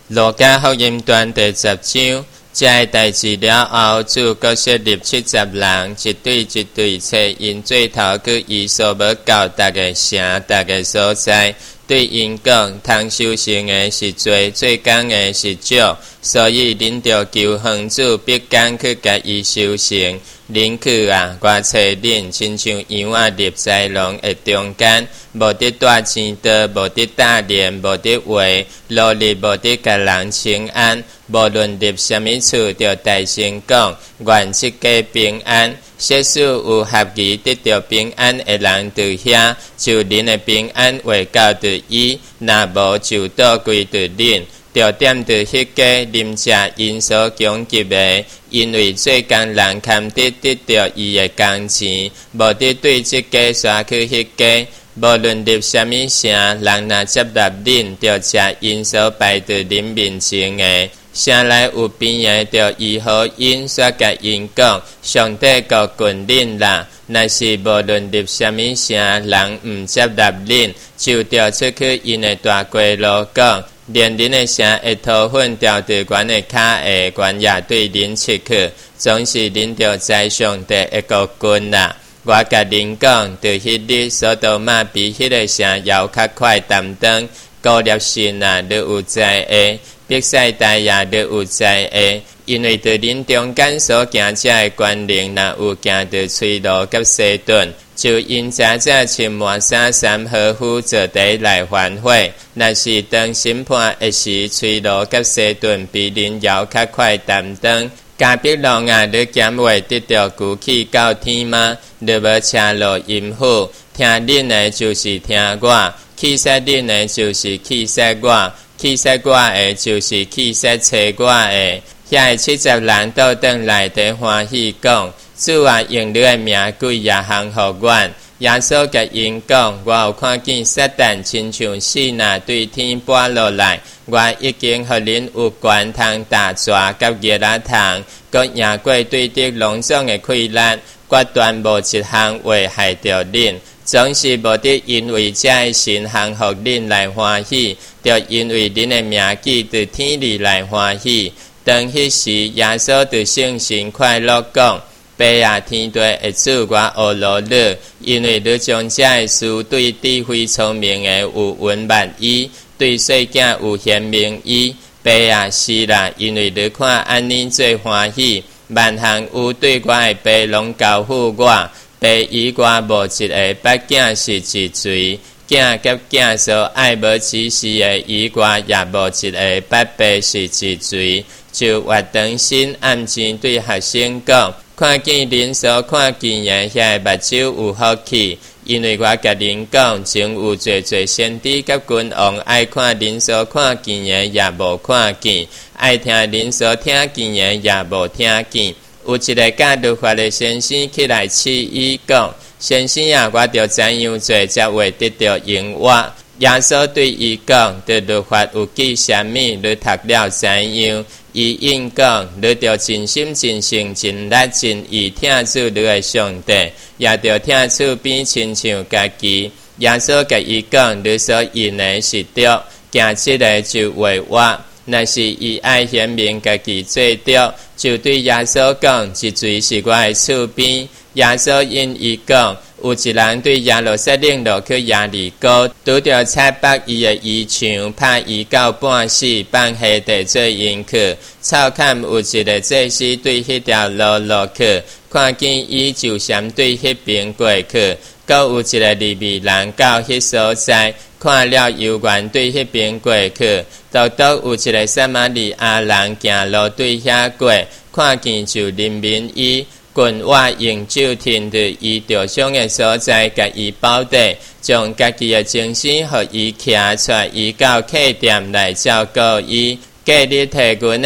路加福音段第10章，这代志了后，主各设立70人，一对一对找因做头去伊所要到逐个城、逐个所在，对因讲：通修行的是多，做工的是少，所以恁着求恒主必工去甲伊修行。恁去啊，我找恁，亲像羊仔入豺狼的中间，无得带钱刀，无得打链，无得话，努力无得甲人请安。无论入什么厝，着大声讲，愿即家平安。设使有合意得到平安的人伫遐，就恁的平安会到伫伊；若无就倒归伫恁。着踮伫迄家啉食因所供给的，因为做工人堪得到伊的工钱，无得对即家刷去迄家。无论入什么城，人若接纳恁，着食因所摆伫恁面前的。城内有边的，着医好因，煞甲因讲：上帝国眷恁啦！若是无论入什么城，人毋接纳恁，就着出去因的大街路讲。连恁的城会土粉掉伫阮的脚下，阮也对恁切去，总是恁着在上帝的国君啦。我甲恁讲，伫迄日所多玛比迄个城遥较快担当，古列神啊，你有在的；伯赛大也你有在的。因为伫恁中间所行者的官灵，若有行伫催罗甲西顿，就因早早穿满衫衫和服坐地来反悔。若是当审判的时，催罗甲西顿比恁遥较快担当。迦百农啊，你减话得到举起到天吗？你要车落阴府，听恁的就是听我，气煞恁的就是气煞我，气煞我的就是气煞找我的。遐70人倒转来底欢喜讲：主啊，用你的名几也行互阮。耶稣甲因讲：我有看见撒旦亲像水若对天跌落来，我已经互恁有权通打抓甲热拉通，佮赢过对敌拢总的溃烂，决断无一项会害着恁。总是无得因为这的神行互恁来欢喜，着因为恁的名记伫天里来欢喜。当迄时，耶稣对圣神快乐讲：爸啊，天地的主，我学罗你，因为你将这的事对智慧聪明的有文万语，对细囝有显明语。爸啊，是啦，因为你看安尼最欢喜，万项有对我的爸拢交付我。爸以我无一个八囝是一罪，囝甲囝所爱无此事的，以我也无一个八爸是一罪。就活长心暗前对学生讲：看见恁所看见的遐目睭有福气，因为我甲恁讲，前有侪先知甲君王爱看恁所看见的，也无看见；爱听恁所听见的，也无听见。有一个教律法的先生起来试伊讲：先生啊，我着怎样做才会得到荣耀？耶稣对伊讲：对律法有记啥物？你读了怎样？伊应讲：你着真心、真性、真力、真意听主你的上帝，也着听厝边亲像家己。耶稣甲伊讲：你所应的是对，行即个就为我。若是伊爱显明家己做对，就对耶稣讲：即水是我的厝边。耶稣因伊讲：有一人对耶路撒冷落去耶利哥，拄着拆北伊的衣裳，拍伊到半死，放下地做因去。草坎有一个祭司对迄条路落去，看见伊就闪对迄边过去。搁有一个利未人到迄所在，看了游园对迄边过去。独有一个撒玛利亚人行路对遐过，看见就怜悯伊。君我用酒停伫伊着伤的所在，甲伊包底，将家己的精神互伊徛出，伊到客店来照顾伊。隔日摕阮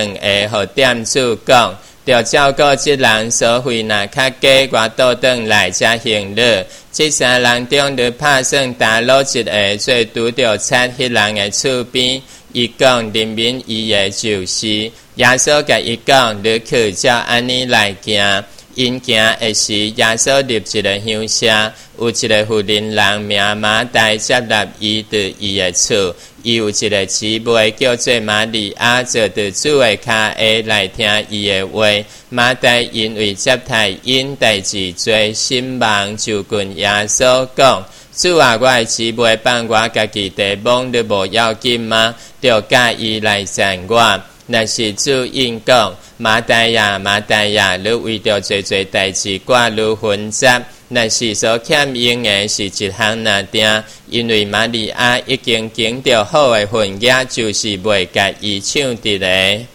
2个互店主讲，着照顾即人所费若较低，我倒转来才行了。即3人中，你拍算打落一个，做拄着插迄人的厝边。伊讲怜悯伊的就是。耶稣甲伊讲：你去照安尼来行。 因行的时，耶稣入一个乡舍，有一个妇人人名马大接纳伊伫伊的厝。伊有一个姊妹叫做玛利亚，坐伫主的脚下来听伊的话。马大因为接待因代志多，心忙就跟耶稣讲：主啊，我的姊妹放我家己地忙，你无要紧吗？就介意来赞我。若是主应讲：马大呀，马大呀，你为着做代志挂虑纷杂。若是所欠用的是一项哪定，因为玛利亚已经经着好的婚约，就是袂甲伊抢得的。